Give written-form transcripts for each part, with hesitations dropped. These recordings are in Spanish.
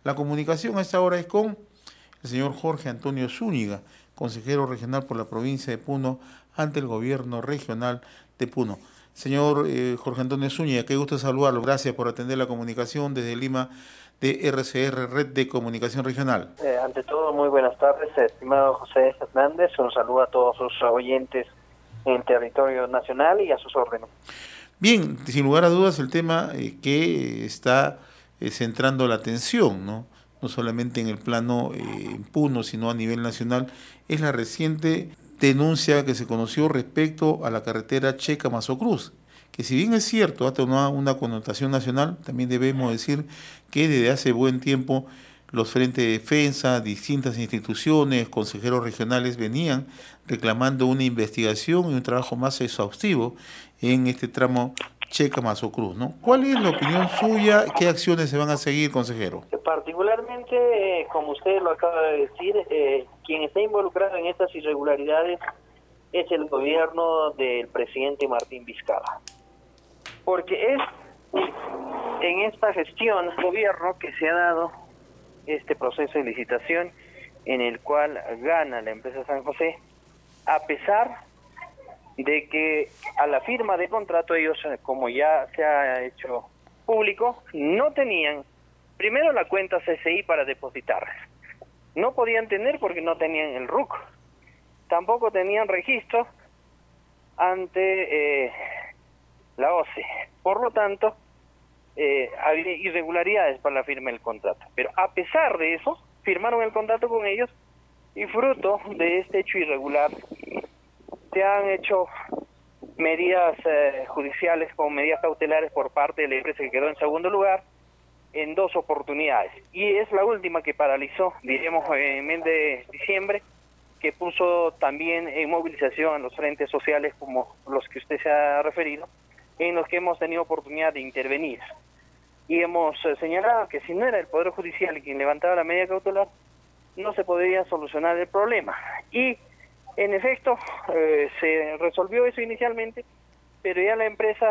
La comunicación a esta hora es con el señor Jorge Antonio Zúñiga, consejero regional por la provincia de Puno, ante el gobierno regional de Puno. Señor Jorge Antonio Zúñiga, qué gusto saludarlo. Gracias por atender la comunicación desde Lima de RCR, Red de Comunicación Regional. Ante todo, muy buenas tardes, estimado José Hernández. Un saludo a todos sus oyentes en el territorio nacional y a sus órdenes. Bien, sin lugar a dudas, el tema que está centrando la atención, ¿no? No solamente en el plano en Puno, sino a nivel nacional, es la reciente denuncia que se conoció respecto a la carretera Checa-Mazocruz, que si bien es cierto, ha tomado una connotación nacional, también debemos decir que desde hace buen tiempo los frentes de defensa, distintas instituciones, consejeros regionales venían reclamando una investigación y un trabajo más exhaustivo en este tramo Checa-Mazocruz, ¿no? ¿Cuál es la opinión suya? ¿Qué acciones se van a seguir, consejero? Particularmente, como usted lo acaba de decir, quien está involucrado en estas irregularidades es el gobierno del presidente Martín Vizcarra. Porque es en esta gestión del gobierno que se ha dado este proceso de licitación en el cual gana la empresa San José, a pesar de que a la firma de contrato ellos, como ya se ha hecho público, no tenían primero la cuenta CCI para depositar. No podían tener porque no tenían el RUC. Tampoco tenían registro ante la OCE. Por lo tanto, había irregularidades para la firma del contrato. Pero a pesar de eso, firmaron el contrato con ellos y fruto de este hecho irregular se han hecho medidas judiciales como medidas cautelares por parte de la empresa que quedó en segundo lugar en 2 oportunidades. Y es la última que paralizó, diremos, en el mes de diciembre, que puso también en movilización a los frentes sociales como los que usted se ha referido, en los que hemos tenido oportunidad de intervenir. Y hemos señalado que si no era el Poder Judicial quien levantaba la medida cautelar, no se podría solucionar el problema. Y en efecto, se resolvió eso inicialmente, pero ya la empresa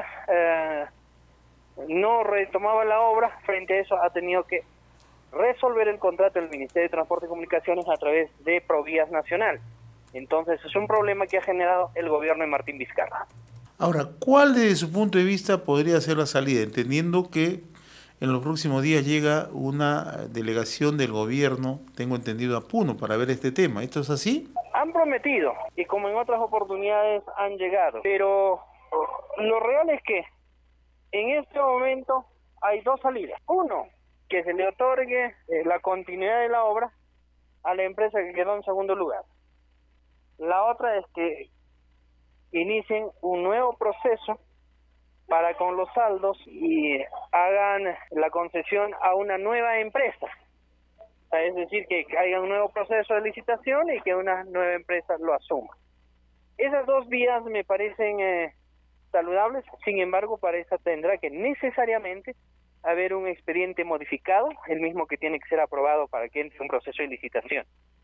no retomaba la obra. Frente a eso ha tenido que resolver el contrato del Ministerio de Transporte y Comunicaciones a través de Provías Nacional. Entonces es un problema que ha generado el gobierno de Martín Vizcarra. Ahora, ¿cuál desde su punto de vista podría ser la salida? Entendiendo que en los próximos días llega una delegación del gobierno, tengo entendido, a Puno para ver este tema. ¿Esto es así? Han prometido, y como en otras oportunidades han llegado, pero lo real es que en este momento hay 2 salidas. Uno, que se le otorgue la continuidad de la obra a la empresa que quedó en segundo lugar. La otra es que inicien un nuevo proceso para con los saldos y hagan la concesión a una nueva empresa. Es decir, que haya un nuevo proceso de licitación y que una nueva empresa lo asuma. Esas 2 vías me parecen saludables. Sin embargo, para esa tendrá que necesariamente haber un expediente modificado, el mismo que tiene que ser aprobado para que entre un proceso de licitación.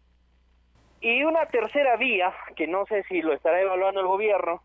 Y una tercera vía, que no sé si lo estará evaluando el gobierno,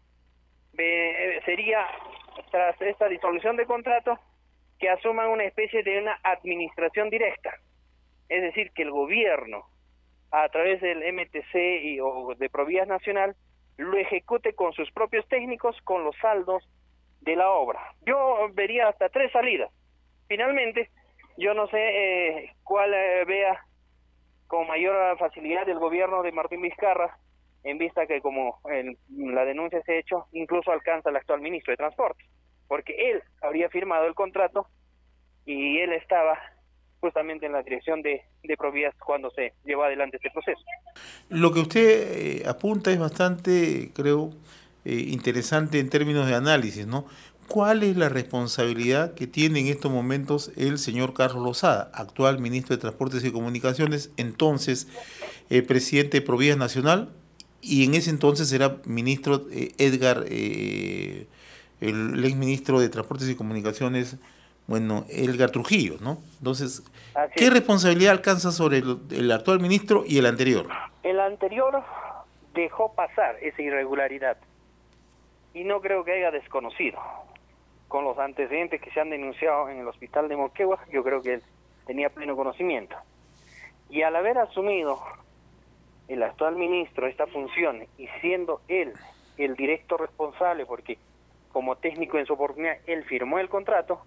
sería, tras esta disolución de contrato, que asuman una especie de una administración directa. Es decir, que el gobierno, a través del MTC o de Provías Nacional, lo ejecute con sus propios técnicos, con los saldos de la obra. Yo vería hasta 3 salidas. Finalmente, yo no sé cuál vea con mayor facilidad el gobierno de Martín Vizcarra, en vista que como la denuncia se ha hecho, incluso alcanza al actual ministro de Transporte, porque él habría firmado el contrato y él estaba justamente en la dirección de Provías cuando se llevó adelante este proceso. Lo que usted apunta es bastante, creo, interesante en términos de análisis, ¿no? ¿Cuál es la responsabilidad que tiene en estos momentos el señor Carlos Lozada, actual ministro de Transportes y Comunicaciones, entonces presidente de Provías Nacional, y en ese entonces era ministro Edgar, el exministro de Transportes y Comunicaciones, bueno, Edgar Trujillo, ¿no? Entonces, ¿qué responsabilidad alcanza sobre el actual ministro y el anterior? El anterior dejó pasar esa irregularidad y no creo que haya desconocido. Con los antecedentes que se han denunciado en el hospital de Moquegua, yo creo que él tenía pleno conocimiento. Y al haber asumido el actual ministro esta función y siendo él el directo responsable, porque como técnico en su oportunidad él firmó el contrato,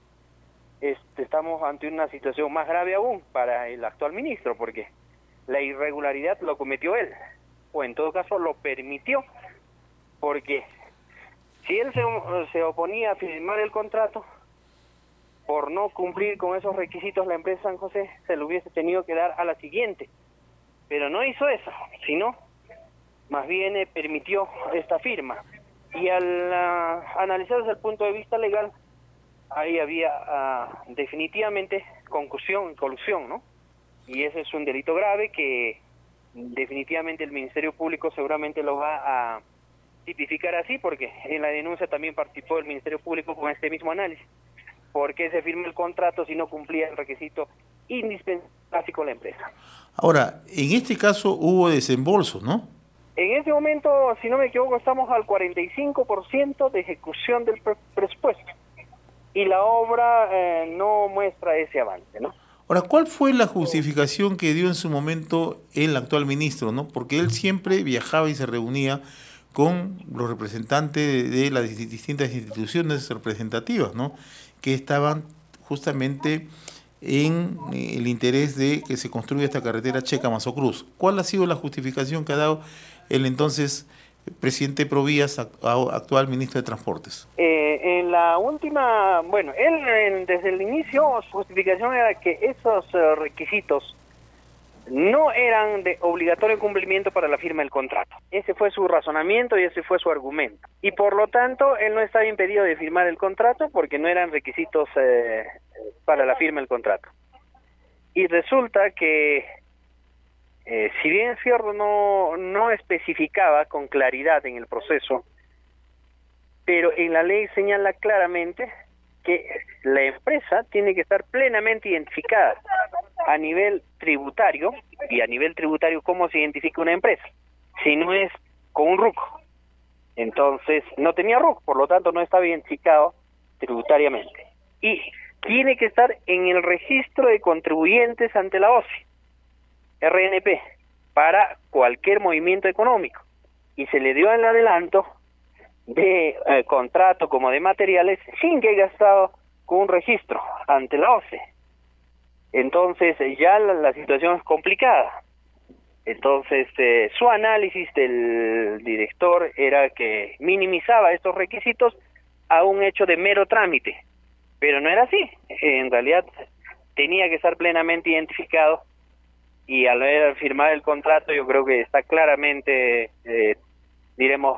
estamos ante una situación más grave aún para el actual ministro, porque la irregularidad lo cometió él, o en todo caso lo permitió, porque si él se oponía a firmar el contrato, por no cumplir con esos requisitos la empresa San José se lo hubiese tenido que dar a la siguiente, pero no hizo eso, sino más bien permitió esta firma. Y al analizar desde el punto de vista legal, ahí había definitivamente concusión y colusión, ¿no? Y ese es un delito grave que definitivamente el Ministerio Público seguramente lo va a tipificar así, porque en la denuncia también participó el Ministerio Público con este mismo análisis. ¿Por qué se firma el contrato si no cumplía el requisito indispensable con la empresa? Ahora, en este caso hubo desembolso, ¿no? En ese momento, si no me equivoco, estamos al 45% de ejecución del presupuesto. Y la obra no muestra ese avance, ¿no? Ahora, ¿cuál fue la justificación que dio en su momento el actual ministro, ¿no? Porque él siempre viajaba y se reunía con los representantes de las distintas instituciones representativas, ¿no? Que estaban justamente en el interés de que se construya esta carretera Checa-Mazo Cruz. ¿Cuál ha sido la justificación que ha dado el entonces presidente Provías, actual ministro de Transportes? En la última, bueno, él desde el inicio su justificación era que esos requisitos no eran de obligatorio cumplimiento para la firma del contrato. Ese fue su razonamiento y ese fue su argumento. Y por lo tanto, él no estaba impedido de firmar el contrato porque no eran requisitos para la firma del contrato. Y resulta que, si bien es cierto, no especificaba con claridad en el proceso, pero en la ley señala claramente que la empresa tiene que estar plenamente identificada a nivel tributario, y a nivel tributario, ¿cómo se identifica una empresa? Si no es con un RUC. Entonces, no tenía RUC, por lo tanto no estaba identificado tributariamente. Y tiene que estar en el registro de contribuyentes ante la OCE, RNP, para cualquier movimiento económico. Y se le dio el adelanto de contrato como de materiales sin que haya estado con un registro ante la OCE. Entonces ya la situación es complicada. Entonces su análisis del director era que minimizaba estos requisitos a un hecho de mero trámite, pero no era así. En realidad tenía que estar plenamente identificado, y al haber firmado el contrato yo creo que está claramente, diremos,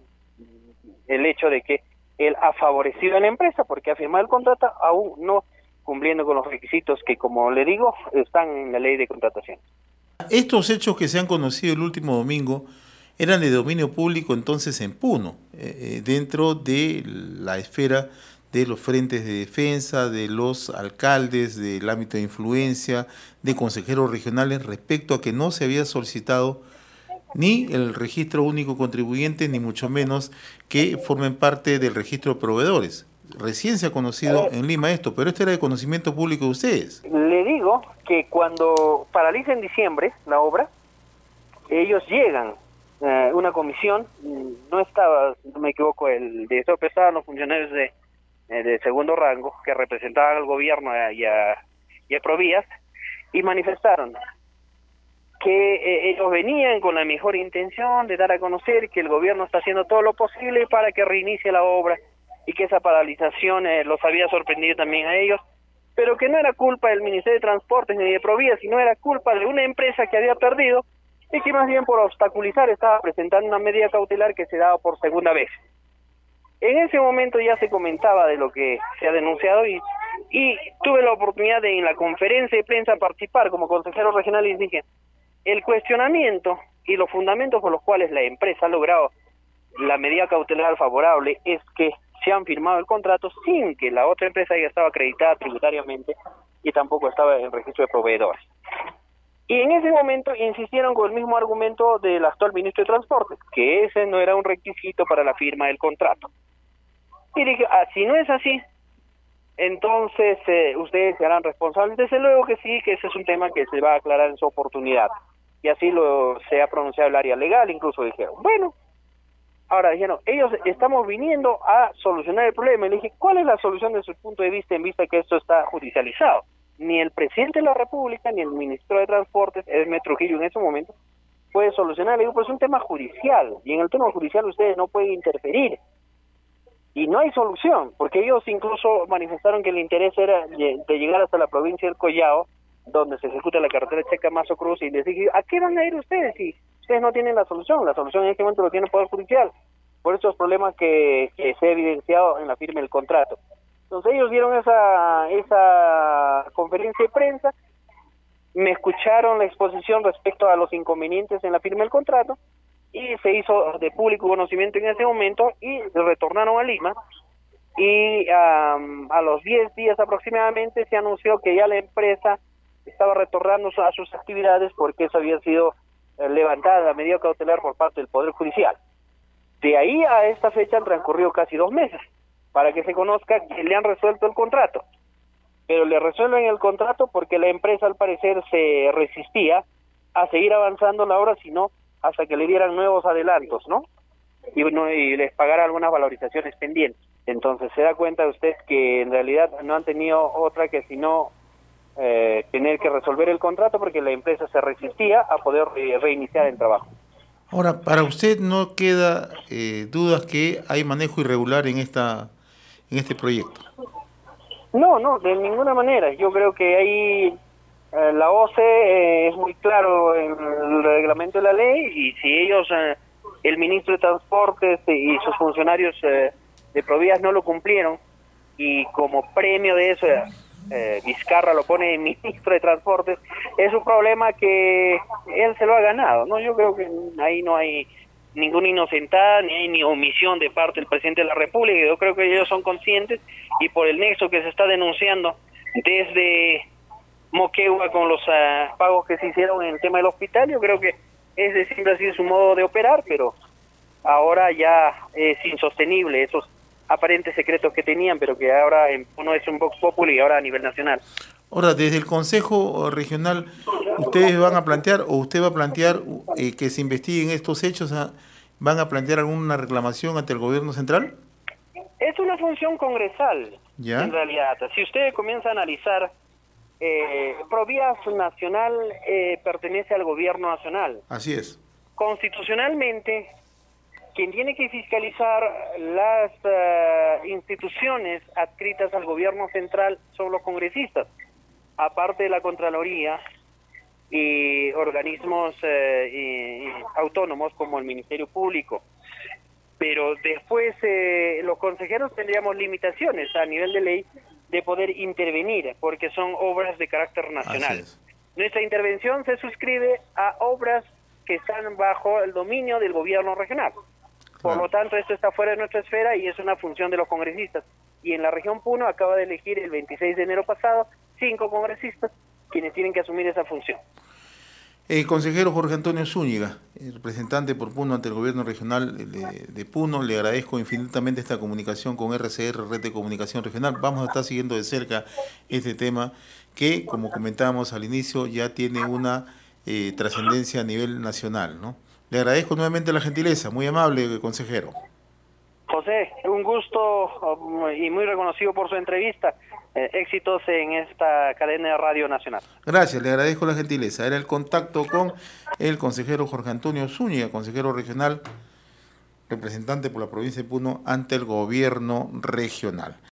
el hecho de que él ha favorecido a la empresa porque ha firmado el contrato aún no cumpliendo con los requisitos que, como le digo, están en la ley de contratación. Estos hechos que se han conocido el último domingo eran de dominio público entonces en Puno, dentro de la esfera de los frentes de defensa, de los alcaldes, del ámbito de influencia, de consejeros regionales, respecto a que no se había solicitado ni el registro único contribuyente, ni mucho menos que formen parte del registro de proveedores. Recién se ha conocido en Lima esto, pero esto era de conocimiento público de ustedes. Le digo que cuando paraliza en diciembre la obra, ellos llegan, una comisión, no estaba, si no me equivoco, el director, pero estaban los funcionarios de segundo rango que representaban al gobierno y a Provías, y manifestaron que ellos venían con la mejor intención de dar a conocer que el gobierno está haciendo todo lo posible para que reinicie la obra, y que esa paralización los había sorprendido también a ellos, pero que no era culpa del Ministerio de Transportes ni de Provías, sino era culpa de una empresa que había perdido y que más bien por obstaculizar estaba presentando una medida cautelar que se daba por segunda vez. En ese momento ya se comentaba de lo que se ha denunciado, y tuve la oportunidad de en la conferencia de prensa participar como consejero regional, y dije, el cuestionamiento y los fundamentos por los cuales la empresa ha logrado la medida cautelar favorable es que se han firmado el contrato sin que la otra empresa haya estado acreditada tributariamente y tampoco estaba en el registro de proveedores. Y en ese momento insistieron con el mismo argumento del actual ministro de Transportes, que ese no era un requisito para la firma del contrato. Y dije, si no es así, Entonces, ustedes se harán responsables. Desde luego que sí, que ese es un tema que se va a aclarar en su oportunidad. Y así se ha pronunciado el área legal, incluso dijeron, bueno, ahora dijeron, ellos estamos viniendo a solucionar el problema. Y le dije, ¿cuál es la solución desde su punto de vista en vista que esto está judicializado? Ni el presidente de la República, ni el ministro de Transportes, Edme Trujillo en ese momento, puede solucionar. Le digo, pues es un tema judicial, y en el tema judicial ustedes no pueden interferir. Y no hay solución, porque ellos incluso manifestaron que el interés era de llegar hasta la provincia del Collao, donde se ejecuta la carretera Checa-Mazo Cruz, y les dije, ¿a qué van a ir ustedes si ustedes no tienen la solución? La solución en este momento lo tiene el Poder Judicial, por esos problemas que se ha evidenciado en la firma del contrato. Entonces ellos dieron esa conferencia de prensa, me escucharon la exposición respecto a los inconvenientes en la firma del contrato, y se hizo de público conocimiento en ese momento, y retornaron a Lima, y a los 10 días aproximadamente se anunció que ya la empresa estaba retornando a sus actividades porque eso había sido levantada la medida cautelar por parte del Poder Judicial. De ahí a esta fecha han transcurrido casi 2 meses para que se conozca que le han resuelto el contrato, pero le resuelven el contrato porque la empresa al parecer se resistía a seguir avanzando la obra, sino hasta que le dieran nuevos adelantos, ¿no? Y les pagara algunas valorizaciones pendientes. Entonces se da cuenta usted que en realidad no han tenido otra que sino tener que resolver el contrato porque la empresa se resistía a poder reiniciar el trabajo. Ahora, para usted no queda dudas que hay manejo irregular en este proyecto. No, de ninguna manera. Yo creo que ahí la OCE es muy claro en el reglamento de la ley, y si ellos, el ministro de Transportes y sus funcionarios de Provías no lo cumplieron, y como premio de eso Vizcarra lo pone ministro de Transportes, es un problema que él se lo ha ganado, ¿no? Yo creo que ahí no hay ninguna inocentada, ni hay ni omisión de parte del presidente de la República. Yo creo que ellos son conscientes, y por el nexo que se está denunciando desde Moquegua con los pagos que se hicieron en el tema del hospital, yo creo que es siempre así su modo de operar, pero ahora ya es insostenible esos aparentes secretos que tenían, pero que ahora uno es un Vox Populi y ahora a nivel nacional. Ahora, desde el Consejo Regional, ¿ustedes van a plantear o usted va a plantear que se investiguen estos hechos? ¿Van a plantear alguna reclamación ante el gobierno central? Es una función congresal, ¿ya? En realidad. Si usted comienza a analizar, Provías Nacional pertenece al gobierno nacional. Así es. Constitucionalmente, quien tiene que fiscalizar las instituciones adscritas al gobierno central son los congresistas, aparte de la Contraloría y organismos autónomos como el Ministerio Público. Pero después los consejeros tendríamos limitaciones a nivel de ley de poder intervenir, porque son obras de carácter nacional. Nuestra intervención se suscribe a obras que están bajo el dominio del gobierno regional. Por lo tanto, esto está fuera de nuestra esfera y es una función de los congresistas. Y en la región Puno acaba de elegir el 26 de enero pasado 5 congresistas quienes tienen que asumir esa función. El consejero Jorge Antonio Zúñiga, el representante por Puno ante el gobierno regional de Puno, le agradezco infinitamente esta comunicación con RCR, Red de Comunicación Regional. Vamos a estar siguiendo de cerca este tema que, como comentábamos al inicio, ya tiene una trascendencia a nivel nacional, ¿no? Le agradezco nuevamente la gentileza, muy amable, consejero. José, un gusto y muy reconocido por su entrevista. Éxitos en esta cadena de radio nacional. Gracias, le agradezco la gentileza. Era el contacto con el consejero Jorge Antonio Zúñiga, consejero regional, representante por la provincia de Puno ante el gobierno regional.